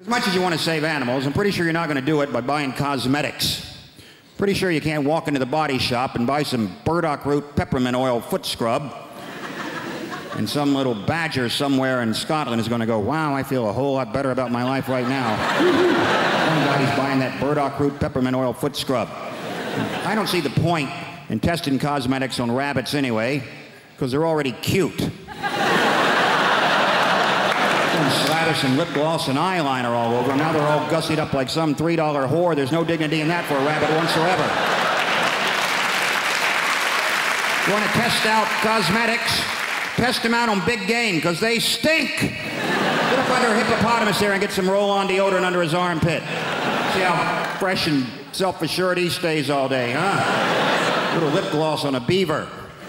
As much as you want to save animals, I'm pretty sure you're not going to do it by buying cosmetics. Pretty sure you can't walk into the body shop and buy some burdock root peppermint oil foot scrub, and some little badger somewhere in Scotland is going to go, wow, I feel a whole lot better about my life right now. Somebody's buying that burdock root peppermint oil foot scrub. I don't see the point in testing cosmetics on rabbits anyway, because they're already cute. Slather some lip gloss and eyeliner all over them. Now they're all gussied up like some $3 whore. There's no dignity in that for a rabbit whatsoever. You want to test out cosmetics? Test them out on big game, because they stink. Get up under a hippopotamus there and get some roll-on deodorant under his armpit. See how fresh and self-assured he stays all day, huh? Little lip gloss on a beaver.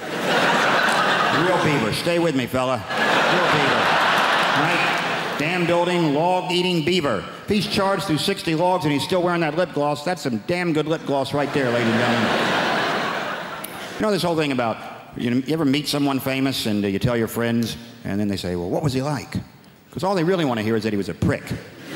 Real beaver. Stay with me, fella. Real beaver. Right? Dam-building, log-eating beaver. If he's charged through 60 logs and he's still wearing that lip gloss, that's some damn good lip gloss right there, ladies and gentlemen. You know this whole thing about, you ever meet someone famous and you tell your friends, and then they say, well, what was he like? Because all they really want to hear is that he was a prick.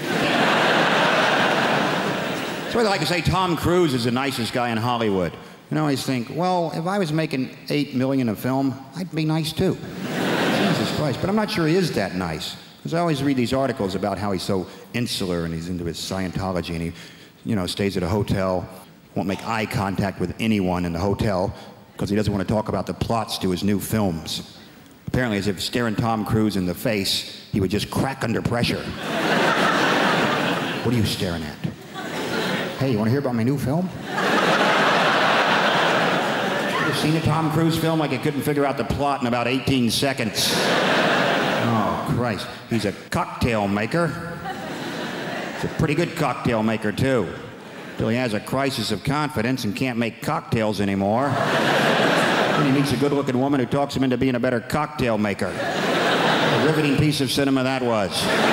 So they like to say Tom Cruise is the nicest guy in Hollywood. And I always think, well, if I was making $8 million a film, I'd be nice too. Jesus Christ. But I'm not sure he is that nice. Because I always read these articles about how he's so insular and he's into his Scientology and he, stays at a hotel, won't make eye contact with anyone in the hotel because he doesn't want to talk about the plots to his new films. Apparently, as if staring Tom Cruise in the face, he would just crack under pressure. What are you staring at? Hey, you want to hear about my new film? You ever seen a Tom Cruise film like he couldn't figure out the plot in about 18 seconds? Oh, Christ. He's a cocktail maker. He's a pretty good cocktail maker, too. Till he has a crisis of confidence and can't make cocktails anymore. Then he meets a good-looking woman who talks him into being a better cocktail maker. A riveting piece of cinema that was.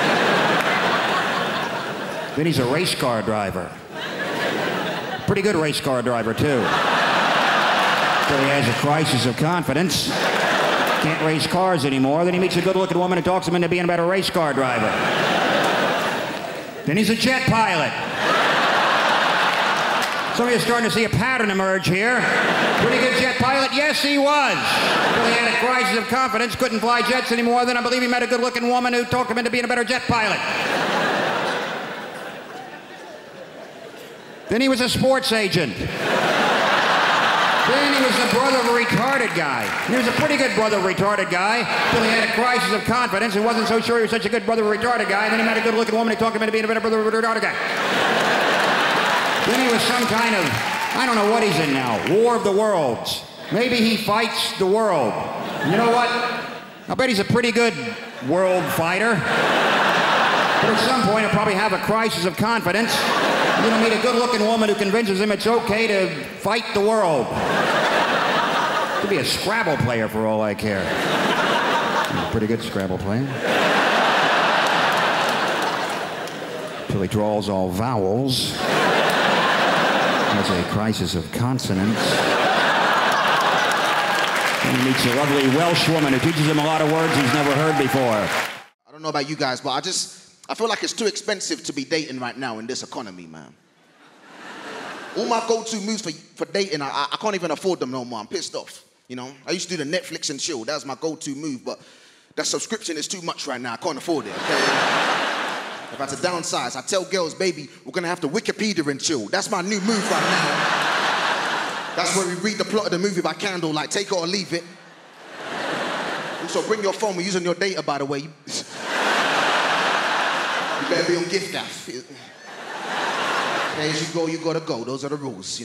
Then he's a race car driver. Pretty good race car driver, too. Till he has a crisis of confidence. Can't race cars anymore. Then he meets a good-looking woman who talks him into being a better race car driver. Then he's a jet pilot. Some of you are starting to see a pattern emerge here. Pretty good jet pilot? Yes, he was. Until he had a crisis of confidence, couldn't fly jets anymore. Then I believe he met a good-looking woman who talked him into being a better jet pilot. Then he was a sports agent. Then he was the brother of a retarded guy. He was a pretty good brother of a retarded guy until he had a crisis of confidence and wasn't so sure he was such a good brother of a retarded guy. Then he met a good-looking woman who talked him into being a better brother of a retarded guy. Then he was some kind of, I don't know what he's in now, War of the Worlds. Maybe he fights the world. You know what? I bet he's a pretty good world fighter. But at some point, he'll probably have a crisis of confidence. You're going to meet a good-looking woman who convinces him it's okay to fight the world. Could be a Scrabble player for all I care. He's a pretty good Scrabble player. Till he draws all vowels. Has a crisis of consonants. And he meets a lovely Welsh woman who teaches him a lot of words he's never heard before. I don't know about you guys, but I feel like it's too expensive to be dating right now in this economy, man. All my go-to moves for dating, I can't even afford them no more. I'm pissed off, I used to do the Netflix and chill. That was my go-to move, but that subscription is too much right now. I can't afford it, okay? If I had to downsize, I tell girls, baby, we're going to have to Wikipedia and chill. That's my new move right now. That's where we read the plot of the movie by candlelight. Take it or leave it. Also, bring your phone. We're using your data, by the way. You better be on gift app. As you go, you gotta go. Those are the rules,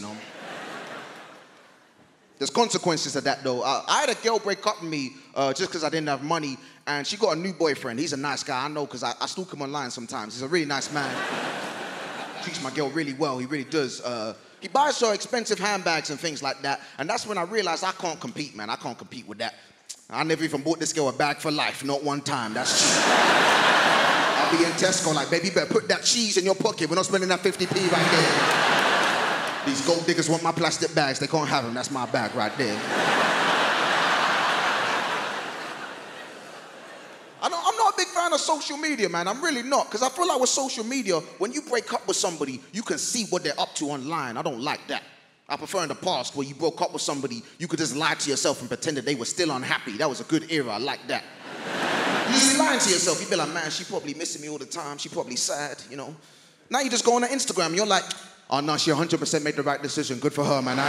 There's consequences to that, though. I had a girl break up with me just because I didn't have money, and she got a new boyfriend. He's a nice guy, I know, because I stalk him online sometimes. He's a really nice man. Treats my girl really well, he really does. He buys her expensive handbags and things like that, and that's when I realized I can't compete, man. I can't compete with that. I never even bought this girl a bag for life, not one time. That's cheap. I'll be in Tesco like, baby, you better put that cheese in your pocket. We're not spending that 50p right there. These gold diggers want my plastic bags. They can't have them. That's my bag right there. I'm not a big fan of social media, man. I'm really not. Because I feel like with social media, when you break up with somebody, you can see what they're up to online. I don't like that. I prefer in the past where you broke up with somebody, you could just lie to yourself and pretend that they were still unhappy. That was a good era. I like that. You just be lying to yourself. You be like, man, she probably missing me all the time. She probably sad, you know. Now you just go on her Instagram and you're like, oh no, she 100% made the right decision. Good for her, man. I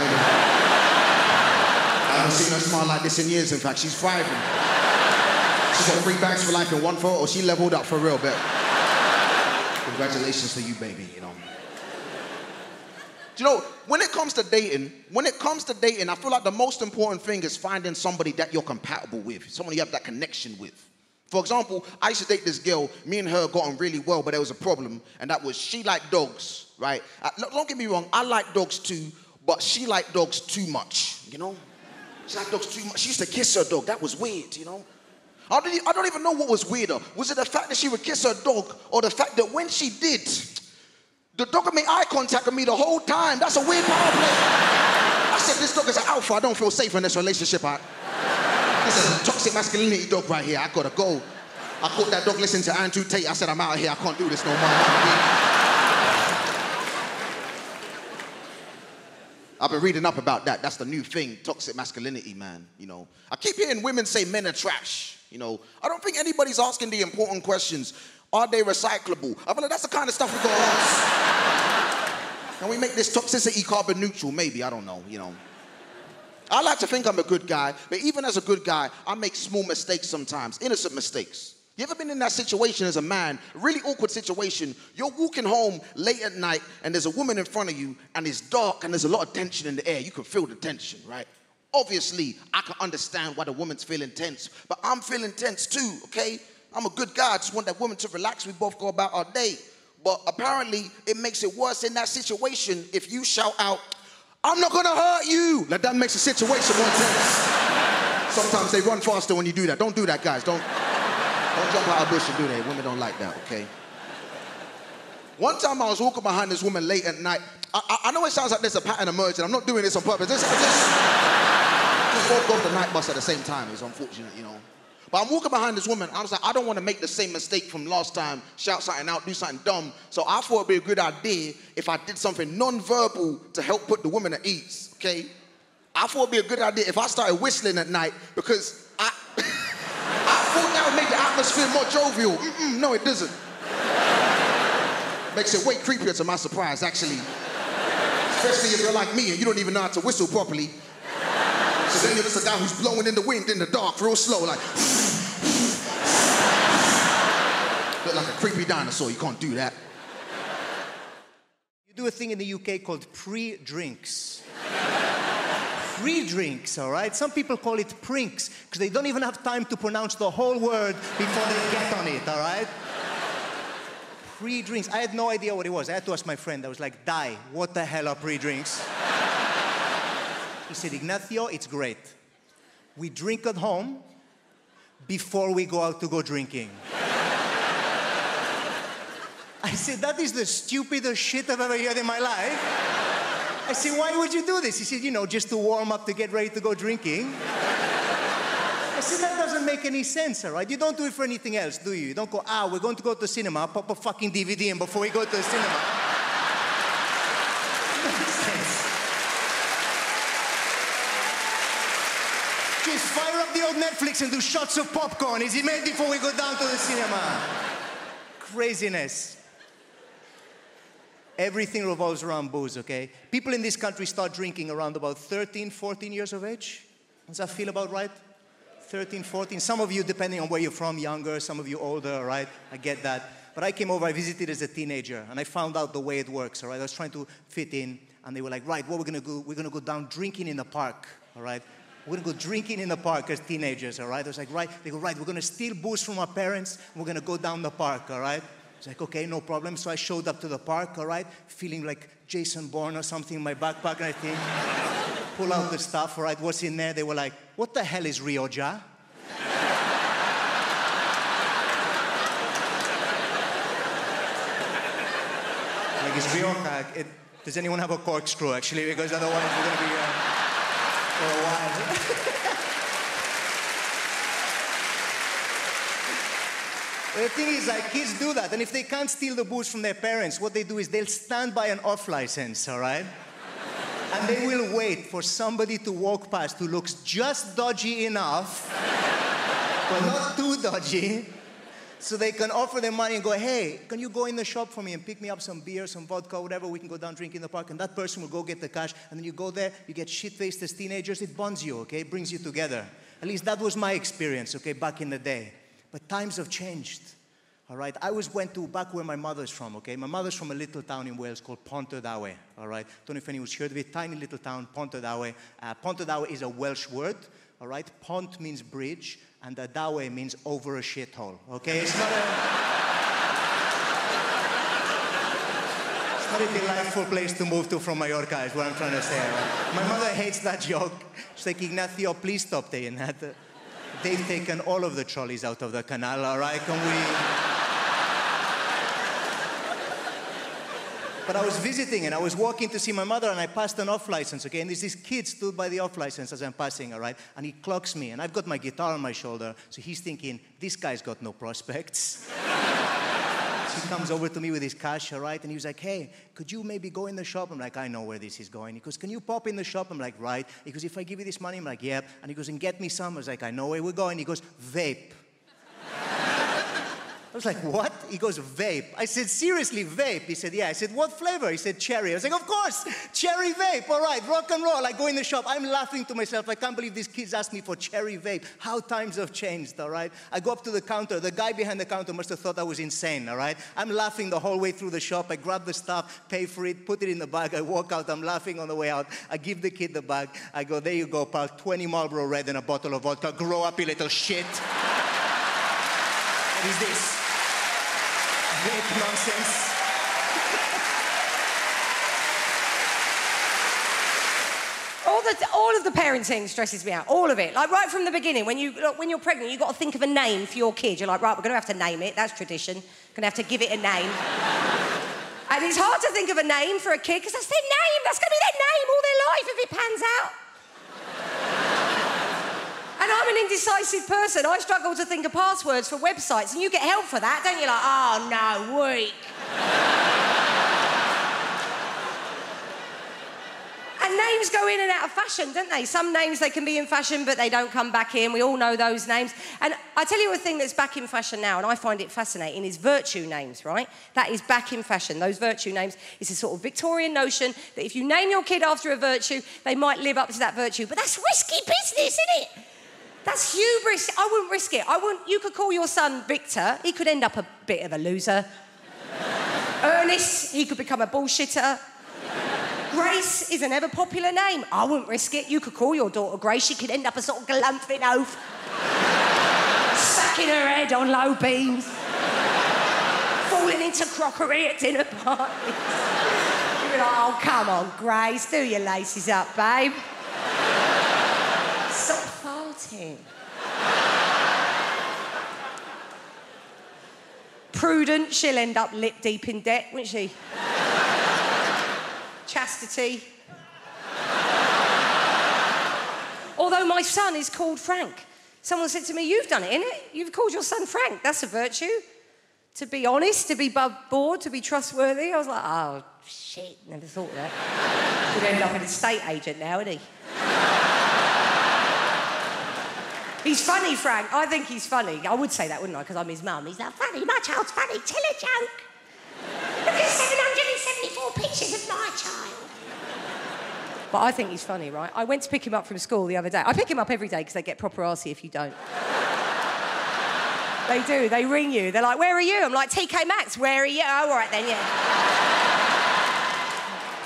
haven't seen her smile like this in years. In fact, she's thriving. She's got 3 bags for life in one photo. She leveled up for real, but congratulations to you, baby, you know. You know, when it comes to dating, I feel like the most important thing is finding somebody that you're compatible with, someone you have that connection with. For example, I used to date this girl, me and her got on really well, but there was a problem, and that was she liked dogs, right? Don't get me wrong, I like dogs too, but she liked dogs too much, you know? She liked dogs too much. She used to kiss her dog. That was weird, you know? I don't even know what was weirder. Was it the fact that she would kiss her dog, or the fact that when she did, the dog would make eye contact with me the whole time? That's a weird power play. I said, this dog is an alpha. I don't feel safe in this relationship. This is a toxic masculinity dog right here. I gotta go. I caught that dog listening to Andrew Tate. I said, I'm out of here. I can't do this no more. I've been reading up about that. That's the new thing, toxic masculinity, man. You know, I keep hearing women say men are trash. You know, I don't think anybody's asking the important questions. Are they recyclable? I feel like that's the kind of stuff we gotta ask. Can we make this toxicity carbon neutral? Maybe, I don't know, you know. I like to think I'm a good guy, but even as a good guy, I make small mistakes sometimes, innocent mistakes. You ever been in that situation as a man, a really awkward situation, you're walking home late at night and there's a woman in front of you and it's dark and there's a lot of tension in the air. You can feel the tension, right? Obviously, I can understand why the woman's feeling tense, but I'm feeling tense too, okay? I'm a good guy, I just want that woman to relax, we both go about our day. But apparently, it makes it worse in that situation if you shout out, I'm not gonna hurt you. Like that makes the situation more tense. Sometimes they run faster when you do that. Don't do that, guys. Don't jump out of a bush and do that. Women don't like that, okay? One time I was walking behind this woman late at night. I know it sounds like there's a pattern emerging. I'm not doing this on purpose. Just woke off the night bus at the same time. It was unfortunate, you know. But I'm walking behind this woman. I was like, I don't want to make the same mistake from last time, shout something out, do something dumb. So I thought it'd be a good idea if I did something non-verbal to help put the woman at ease, okay? I thought it'd be a good idea if I started whistling at night because I thought that would make the atmosphere more jovial. No, it doesn't. Makes it way creepier to my surprise, actually. Especially if you're like me and you don't even know how to whistle properly. So then you're just a guy who's blowing in the wind in the dark, real slow, like. Look like a creepy dinosaur, you can't do that. You do a thing in the UK called pre-drinks. Pre-drinks, all right? Some people call it prinks, because they don't even have time to pronounce the whole word before they get on it, all right? Pre-drinks, I had no idea what it was. I had to ask my friend. I was like, Dai, what the hell are pre-drinks? He said, Ignacio, it's great. We drink at home before we go out to go drinking. I said, that is the stupidest shit I've ever heard in my life. I said, why would you do this? He said, you know, just to warm up to get ready to go drinking. I said, that doesn't make any sense, all right? You don't do it for anything else, do you? You don't go, we're going to go to the cinema, pop a fucking DVD in before we go to the cinema. Just fire up the old Netflix and do shots of popcorn. Is it made before we go down to the cinema? Craziness. Everything revolves around booze, okay? People in this country start drinking around about 13, 14 years of age. Does that feel about right? 13, 14. Some of you, depending on where you're from, younger, some of you older, right? I get that. But I came over, I visited as a teenager, and I found out the way it works, all right? I was trying to fit in, and they were like, right, what we're gonna do, we're gonna go down drinking in the park, all right? We're gonna go drinking in the park as teenagers, all right? I was like, right, they go, right, we're gonna steal booze from our parents, and we're gonna go down the park, all right? I was like, okay, no problem. So I showed up to the park, all right, feeling like Jason Bourne or something in my backpack, and I think, pull out the stuff, all right, what's in there? They were like, what the hell is Rioja? Like, it's Rioja. Does anyone have a corkscrew, actually? Because otherwise we're going to be here for a while. The thing is, like, kids do that, and if they can't steal the booze from their parents, what they do is they'll stand by an off-license, all right? And they will wait for somebody to walk past who looks just dodgy enough, but not too dodgy, so they can offer them money and go, hey, can you go in the shop for me and pick me up some beer, some vodka, whatever, we can go down drink in the park, and that person will go get the cash, and then you go there, you get shit-faced as teenagers, it bonds you, okay? It brings you together. At least that was my experience, okay, back in the day. But times have changed, all right? I went to back where my mother's from, okay? My mother's from a little town in Wales called Pontardawe, all right? Don't know if anyone's heard of it. Tiny little town, Pontardawe. Pontardawe is a Welsh word, all right? Pont means bridge, and Dawe means over a shithole, okay? It's not a delightful place to move to from Mallorca, is what I'm trying to say. Right? My mother hates that joke. She's like, Ignacio, please stop saying that. They've taken all of the trolleys out of the canal, all right? Can we... But I was visiting and I was walking to see my mother and I passed an off-license, okay? And there's this kid stood by the off-license as I'm passing, all right? And he clocks me and I've got my guitar on my shoulder, so he's thinking, this guy's got no prospects. So he comes over to me with his cash, all right? And he was like, hey, could you maybe go in the shop? I'm like, I know where this is going. He goes, can you pop in the shop? I'm like, right. He goes, if I give you this money? I'm like, yep. And he goes, and get me some. I was like, I know where we're going. He goes, vape. I was like, what? He goes, vape. I said, seriously, vape? He said, yeah. I said, what flavor? He said, cherry. I was like, of course, cherry vape. All right, rock and roll. I go in the shop. I'm laughing to myself. I can't believe these kids asked me for cherry vape. How times have changed, all right? I go up to the counter. The guy behind the counter must have thought I was insane, all right? I'm laughing the whole way through the shop. I grab the stuff, pay for it, put it in the bag. I walk out. I'm laughing on the way out. I give the kid the bag. I go, there you go, pal. 20 Marlboro Red and a bottle of vodka. Grow up, you little shit. What is this? Vape nonsense. All of the parenting stresses me out. All of it. Like right from the beginning, when you're pregnant, you've got to think of a name for your kid. You're like, right, we're going to have to name it. That's tradition. Going to have to give it a name. And it's hard to think of a name for a kid because that's their name. That's going to be their name all their life if it pans out. And I'm an indecisive person. I struggle to think of passwords for websites, and you get help for that, don't you? Like, oh, no, weak. And names go in and out of fashion, don't they? Some names, they can be in fashion, but they don't come back in. We all know those names. And I tell you a thing that's back in fashion now, and I find it fascinating, is virtue names, right? That is back in fashion. Those virtue names is a sort of Victorian notion that if you name your kid after a virtue, they might live up to that virtue. But that's risky business, isn't it? That's hubris. I wouldn't risk it. You could call your son Victor. He could end up a bit of a loser. Ernest, he could become a bullshitter. Grace is an ever-popular name. I wouldn't risk it. You could call your daughter Grace. She could end up a sort of galumphing oaf. Smacking her head on low beams. Falling into crockery at dinner parties. You'd be like, oh, come on, Grace. Do your laces up, babe. Stop farting. Prudent, she'll end up lip deep in debt, won't she? Chastity. Although my son is called Frank. Someone said to me, you've done it, innit? You've called your son Frank. That's a virtue. To be honest, to be above board, to be trustworthy. I was like, oh, shit, never thought of that. Could end up an estate agent now, isn't he? He's funny, Frank. I think he's funny. I would say that, wouldn't I? Because I'm his mum. He's not funny. My child's funny. Tell a joke. Look at 774 pictures of my child. But I think he's funny, right? I went to pick him up from school the other day. I pick him up every day because they get proper arsey if you don't. They do. They ring you. They're like, where are you? I'm like, TK Maxx, where are you? Oh, all right then, yeah.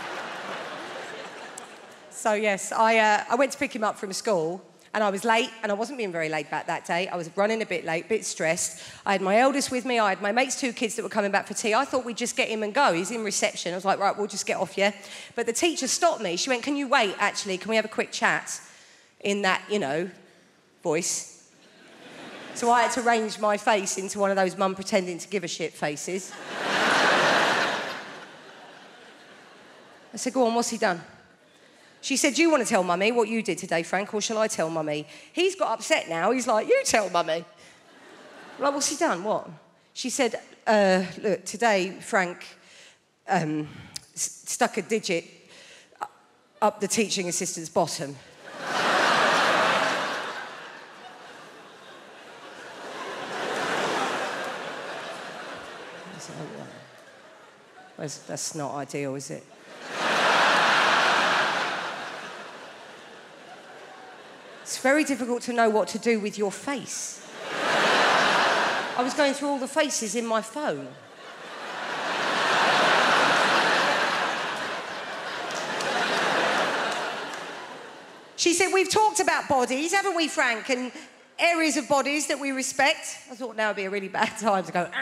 So, yes, I went to pick him up from school. And I was late, and I wasn't being very laid back that day. I was running a bit late, a bit stressed. I had my eldest with me. I had my mate's 2 kids that were coming back for tea. I thought we'd just get him and go. He's in reception. I was like, right, we'll just get off, yeah? But the teacher stopped me. She went, can you wait, actually? Can we have a quick chat? In that, voice. So I had to arrange my face into one of those mum pretending to give a shit faces. I said, go on, what's he done? She said, do you want to tell Mummy what you did today, Frank, or shall I tell Mummy? He's got upset now. He's like, you tell Mummy. I'm like, what's he done? What? She said, look, today Frank stuck a digit up the teaching assistant's bottom. That's not ideal, is it? It's very difficult to know what to do with your face. I was going through all the faces in my phone. She said, we've talked about bodies, haven't we, Frank? And areas of bodies that we respect. I thought now would be a really bad time to go,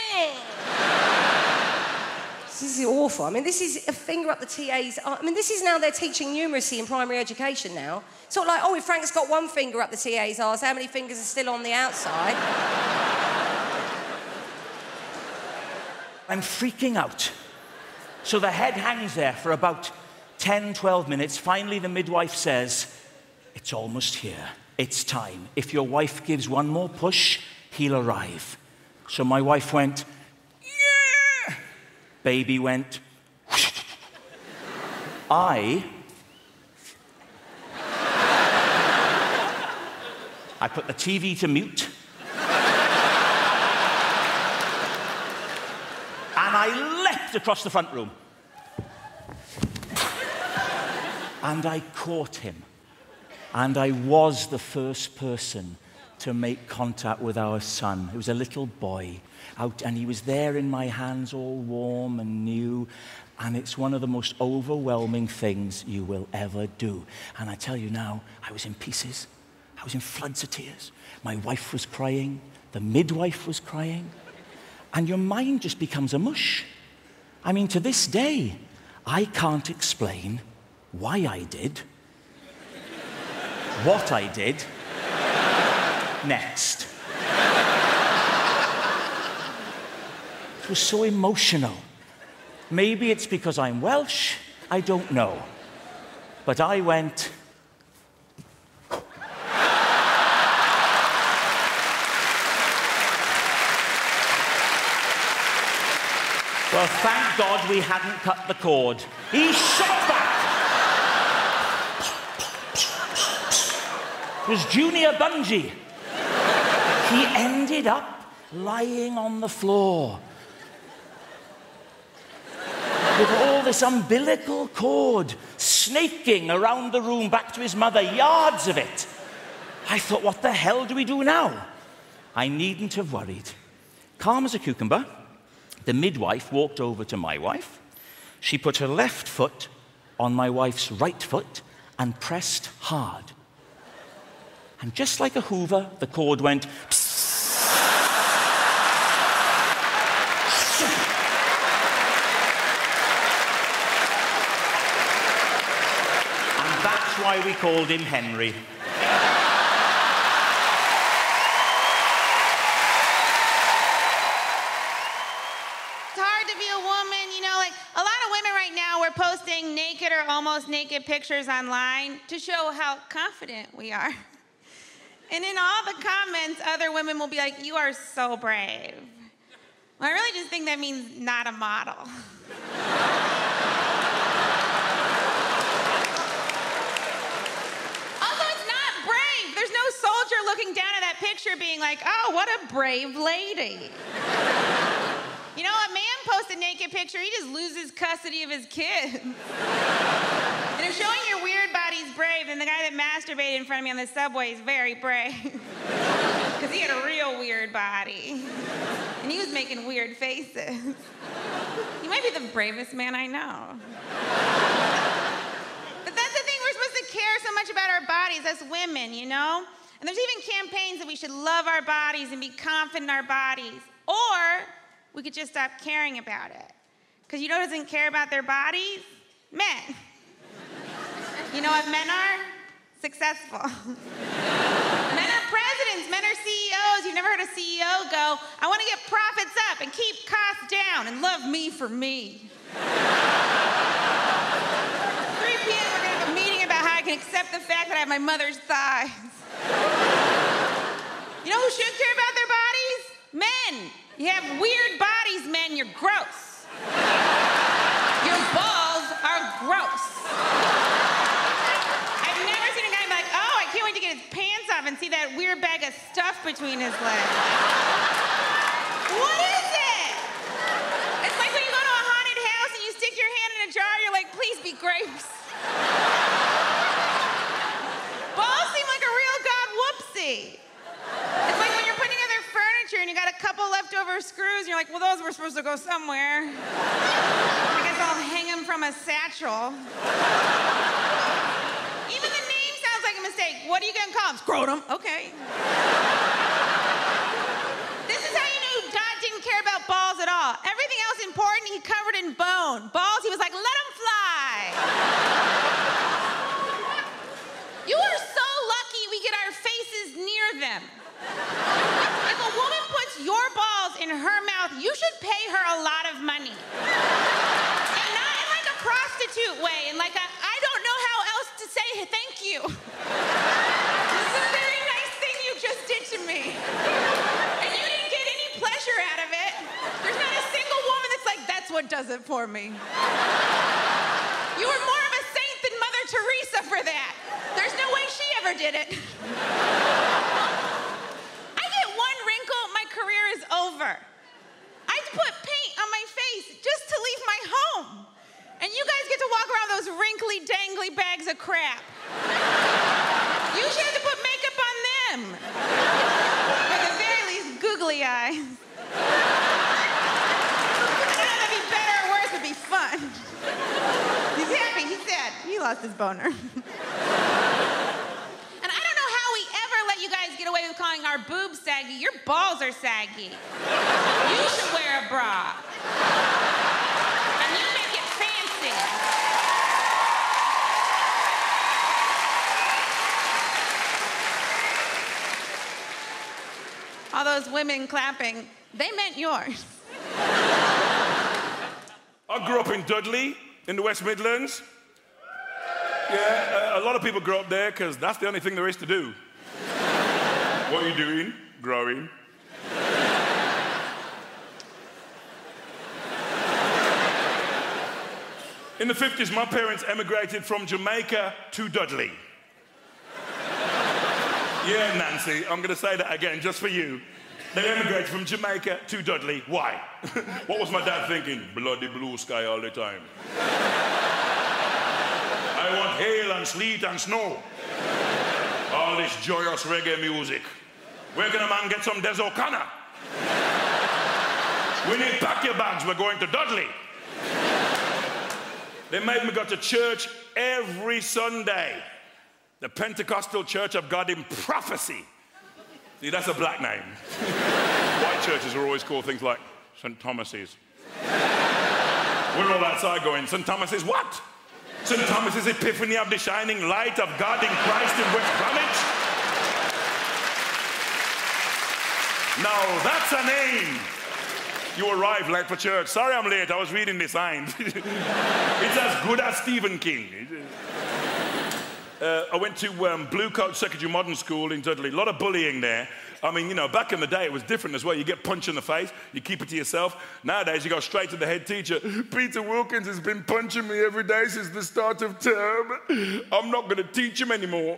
This is awful. I mean, this is a finger up the TA's... I mean, this is now they're teaching numeracy in primary education now. It's not like, oh, if Frank's got one finger up the TA's arse, how many fingers are still on the outside? I'm freaking out. So the head hangs there for about 10, 12 minutes. Finally, the midwife says, it's almost here. It's time. If your wife gives one more push, he'll arrive. So my wife went, yeah! Baby went, I put the TV to mute. And I leapt across the front room. And I caught him. And I was the first person to make contact with our son. He was a little boy out, and he was there in my hands, all warm and new. And it's one of the most overwhelming things you will ever do. And I tell you now, I was in pieces. I was in floods of tears. My wife was crying. The midwife was crying. And your mind just becomes a mush. I mean, to this day, I can't explain why I did, what I did, next. It was so emotional. Maybe it's because I'm Welsh, I don't know. But I went... Well, thank God we hadn't cut the cord. He shot back. It was Junior Bungee. He ended up lying on the floor with all this umbilical cord snaking around the room back to his mother, yards of it. I thought, what the hell do we do now? I needn't have worried. Calm as a cucumber, the midwife walked over to my wife. She put her left foot on my wife's right foot and pressed hard. And just like a Hoover, the cord went... And that's why we called him Henry. Posting naked or almost naked pictures online to show how confident we are. And in all the comments, other women will be like, you are so brave. Well, I really just think that means not a model. Also, it's not brave. There's no soldier looking down at that picture being like, oh, what a brave lady. You know, a man posts a naked picture, he just loses custody of his kids. And if showing your weird body's brave, then the guy that masturbated in front of me on the subway is very brave. Because he had a real weird body. And he was making weird faces. He might be the bravest man I know. But that's the thing, we're supposed to care so much about our bodies as women, you know? And there's even campaigns that we should love our bodies and be confident in our bodies. Or we could just stop caring about it. Because you know who doesn't care about their bodies? Men. You know what men are? Successful. Men are presidents, men are CEOs. You've never heard a CEO go, I want to get profits up and keep costs down and love me for me. 3 p.m. we're going to have a meeting about how I can accept the fact that I have my mother's thighs. You know who should care about their bodies? Men. You have weird bodies, men. You're gross. Your balls are gross. I've never seen a guy be like, oh, I can't wait to get his pants off and see that weird bag of stuff between his legs. What is it? It's like when you go to a haunted house and you stick your hand in a jar, you're like, please be grapes. Balls seem like a real god whoopsie. It's like when you're putting together furniture and you got a couple leftover screws and you're like, well, those were supposed to go somewhere. I guess I'll hang them from a satchel. Even the name sounds like a mistake. What are you gonna call him? Scrotum. Okay. This is how you knew God didn't care about balls at all. Everything else important, he covered in bone. Balls, he was like, let them fly. You are so lucky we get our faces near them. If a woman puts your balls in her mouth, you should pay her a lot of money. And not in like a prostitute way, and like a, I don't know how else to say thank you. This is a very nice thing you just did to me. And you didn't get any pleasure out of it. There's not a single woman that's like, that's what does it for me. You were more of a saint than Mother Teresa for that. There's no way she ever did it. I get one wrinkle, my career is over. I put paint on my face just to leave my home. And you guys get to walk around those wrinkly, dangly bags of crap. You should have to put makeup on them. At the very least, googly eyes. I don't know if that'd be better or worse, it'd be fun. He's happy, he's sad. He lost his boner. And I don't know how we ever let you guys get away with calling our boobs saggy. Your balls are saggy. You should wear a bra. And you make it fancy. All those women clapping, they meant yours. I grew up in Dudley, in the West Midlands. Yeah, a lot of people grow up there because that's the only thing there is to do. What are you doing? Growing. In the 50s, my parents emigrated from Jamaica to Dudley. Yeah, Nancy, I'm going to say that again just for you. They emigrated from Jamaica to Dudley. Why? What was my dad thinking? Bloody blue sky all the time. I want hail and sleet and snow. All this joyous reggae music. Where can a man get some Des O'Connor? We need pack your bags, we're going to Dudley. They made me go to church every Sunday. The Pentecostal Church of God in Prophecy. See, that's a black name. White churches are always called things like St. Thomas's. We're all outside going, St. Thomas's what? St. Thomas's Epiphany of the Shining Light of God in Christ in West Bromwich? Now, that's a name. You arrived late for church. Sorry I'm late, I was reading the signs. It's as good as Stephen King. I went to Blue Coat Secondary Modern School in Dudley. A lot of bullying there. I mean, you know, back in the day, it was different as well. You get punched in the face, you keep it to yourself. Nowadays, you go straight to the head teacher. Peter Wilkins has been punching me every day since the start of term. I'm not going to teach him anymore.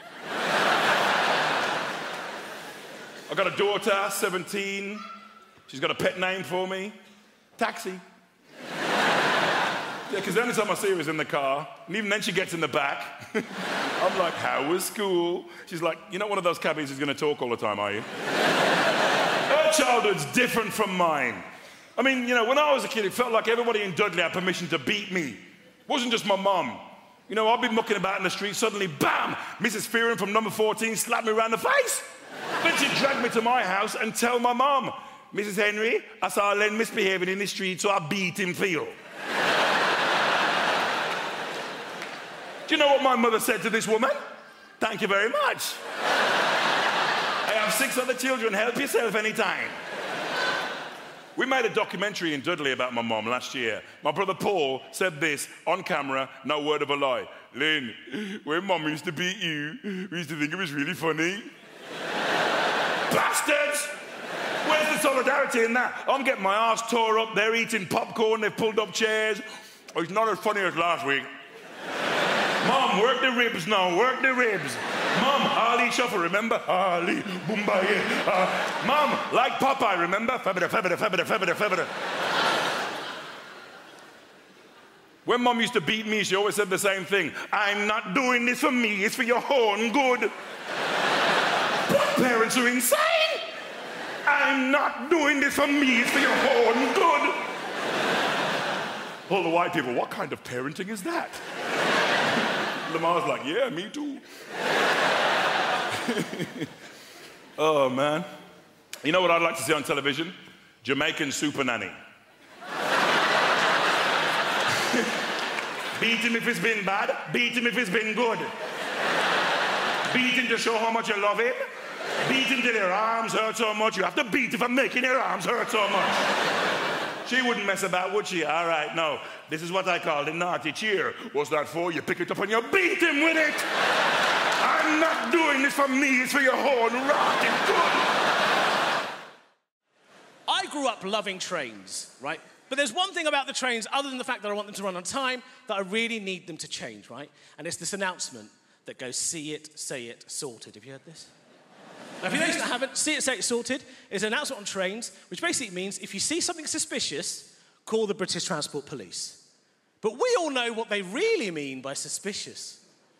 I got a daughter, 17. She's got a pet name for me. Taxi. Yeah, because the only time I see her is in the car, and even then she gets in the back. I'm like, how was school? She's like, you're not one of those cabbies who's going to talk all the time, are you? Her childhood's different from mine. I mean, you know, when I was a kid, it felt like everybody in Dudley had permission to beat me. It wasn't just my mum. You know, I'd be mucking about in the street, suddenly, bam, Mrs. Fearon from number 14 slapped me around the face. Then she'd drag me to my house and tell my mum, Mrs. Henry, I saw Len misbehaving in the street, so I beat him for you. Do you know what my mother said to this woman? Thank you very much. I have 6 other children. Help yourself anytime. We made a documentary in Dudley about my mom last year. My brother Paul said this on camera, no word of a lie. Lynn, when mom used to beat you, we used to think it was really funny. Bastards! Where's the solidarity in that. I'm getting my ass tore up. They're eating popcorn. They've pulled up chairs. Oh, it's not as funny as last week. Mom, work the ribs now. Work the ribs. Mom, Harley Shuffle, remember? Harley, Boombaye. Mom, like Popeye, remember? Febida, febida, febida, febida, febida. When Mom used to beat me, she always said the same thing. I'm not doing this for me, it's for your own good. Black parents are insane. I'm not doing this for me, it's for your own good. All the white people, what kind of parenting is that? Lamar's like, yeah, me too. Oh, man. You know what I'd like to see on television? Jamaican Super Nanny. Beat him if it's been bad, beat him if it's been good. Beat him to show how much you love him. Beat him till your arms hurt so much. You have to beat him for making your arms hurt so much. She wouldn't mess about, would she? All right, no. This is what I call the naughty cheer. What's that for? You pick it up and you beat him with it. I'm not doing this for me, it's for your own rocking good. I grew up loving trains, right? But there's one thing about the trains, other than the fact that I want them to run on time, that I really need them to change, right? And it's this announcement that goes, see it, say it, sorted. Have you heard this? Now, for those that haven't, see it, say it, sorted is an announcement on trains, which basically means if you see something suspicious, call the British Transport Police. But we all know what they really mean by suspicious.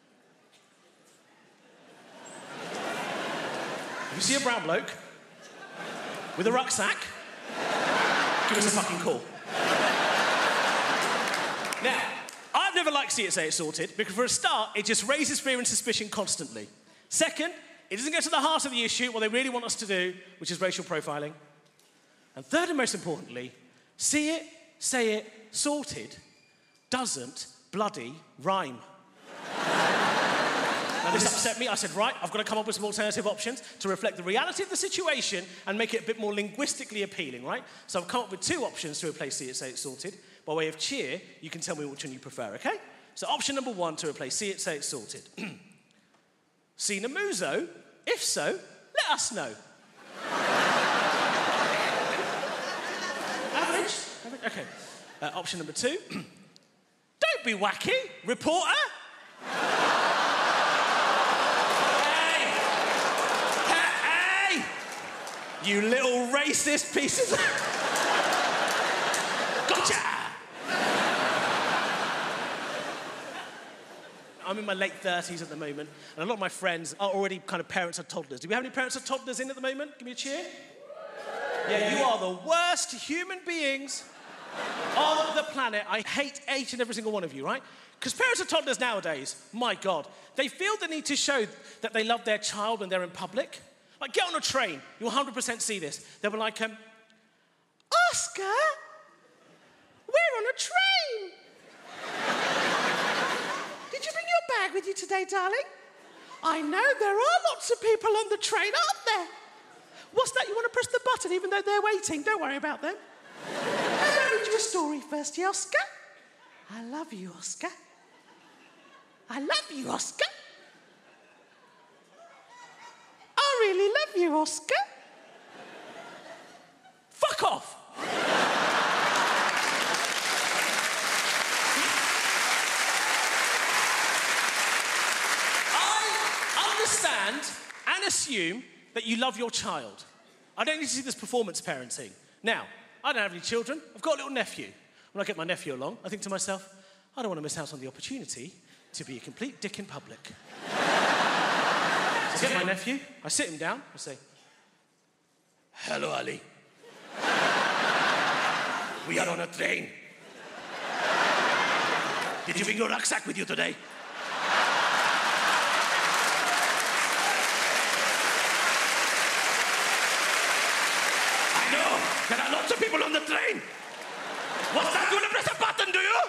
If you see a brown bloke with a rucksack, give us a fucking call. Now, I've never liked See It, Say It, Sorted, because for a start, it just raises fear and suspicion constantly. Second, it doesn't get to the heart of the issue, what they really want us to do, which is racial profiling. And third and most importantly, See It, Say It, Sorted doesn't bloody rhyme. Now, this upset me. I said, right, I've got to come up with some alternative options to reflect the reality of the situation and make it a bit more linguistically appealing, right? So I've come up with two options to replace See It, Say It, Sorted. By way of cheer, you can tell me which one you prefer, okay? So option number one to replace See It, Say It, Sorted. Seen a muso? If so, let us know. Average? Okay. Option number two. Don't be wacky, reporter. Hey! You little racist pieces of... Gotcha! I'm in my late 30s at the moment, and a lot of my friends are already kind of parents of toddlers. Do we have any parents of toddlers in at the moment? Give me a cheer. Yeah, you are the worst human beings on the planet. I hate each and every single one of you, right? Because parents of toddlers nowadays, my God, they feel the need to show that they love their child when they're in public. Like, get on a train. You'll 100% see this. They'll be like, Oscar, we're on a train. Did you bring your bag with you today, darling? I know there are lots of people on the train, aren't there? What's that? You want to press the button even though they're waiting? Don't worry about them. I'll read you a story first, yeah, Oscar? I love you, Oscar. I love you, Oscar. I really love you, Oscar. Fuck off. Understand and assume that you love your child. I don't need to see this performance parenting. Now, I don't have any children. I've got a little nephew. When I get my nephew along, I think to myself, I don't want to miss out on the opportunity to be a complete dick in public. So I get my nephew, I sit him down, I say, hello, Ali. We are on a train. Did you bring your rucksack with you today? There are lots of people on the train. What's that? You want to press a button, do you?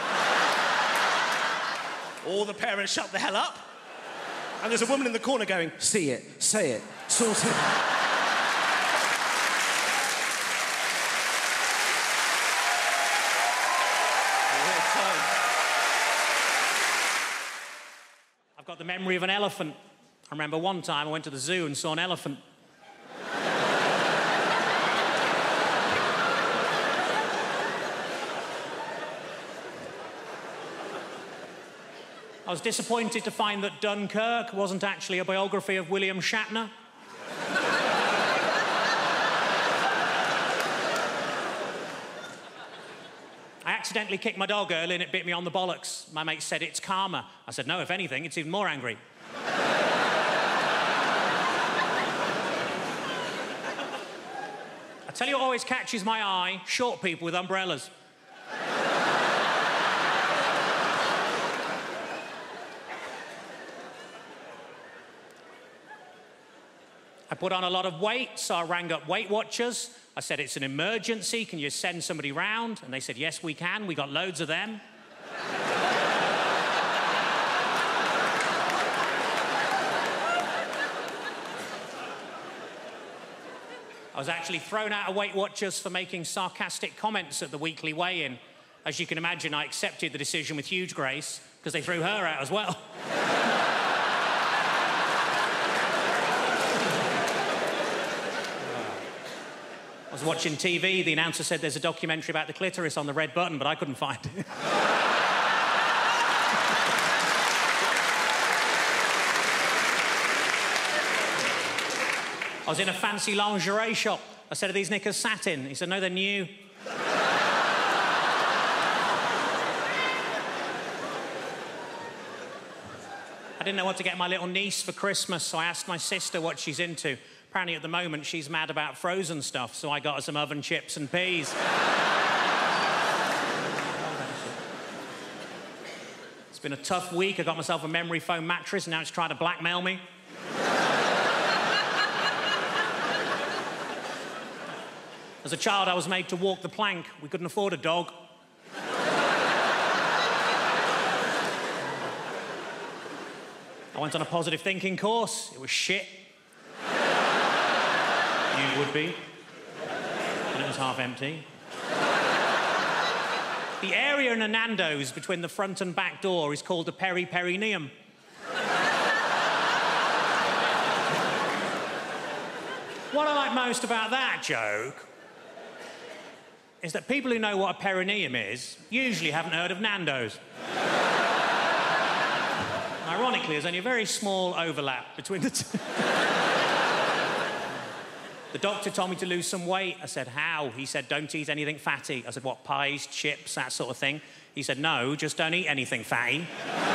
All the parents shut the hell up. And there's a woman in the corner going, see it, say it, sort it. I've got the memory of an elephant. I remember one time I went to the zoo and saw an elephant. I was disappointed to find that Dunkirk wasn't actually a biography of William Shatner. I accidentally kicked my dog early and it bit me on the bollocks. My mate said it's karma. I said, no, if anything, it's even more angry. I tell you what always catches my eye, short people with umbrellas. I put on a lot of weight, so I rang up Weight Watchers. I said, it's an emergency, can you send somebody round? And they said, yes, we can, we got loads of them. I was actually thrown out of Weight Watchers for making sarcastic comments at the weekly weigh-in. As you can imagine, I accepted the decision with huge grace, because they threw her out as well. I was watching TV, the announcer said there's a documentary about the clitoris on the red button, but I couldn't find it. I was in a fancy lingerie shop. I said, are these knickers satin? He said, no, they're new. I didn't know what to get my little niece for Christmas, so I asked my sister what she's into. Apparently at the moment she's mad about frozen stuff, so I got her some oven chips and peas. It's been a tough week. I got myself a memory foam mattress and now it's trying to blackmail me. As a child, I was made to walk the plank. We couldn't afford a dog. I went on a positive thinking course. It was shit. You would be. And it was half empty. The area in a Nando's between the front and back door is called the peri-perineum. What I like most about that joke is that people who know what a perineum is usually haven't heard of Nando's. Ironically, there's only a very small overlap between the two. The doctor told me to lose some weight. I said, how? He said, don't eat anything fatty. I said, what, pies, chips, that sort of thing? He said, no, just don't eat anything fatty.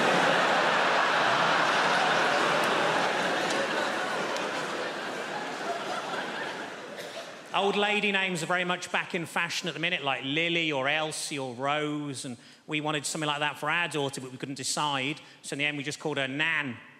Old lady names are very much back in fashion at the minute, like Lily or Elsie or Rose, and we wanted something like that for our daughter, but we couldn't decide. So in the end, we just called her Nan.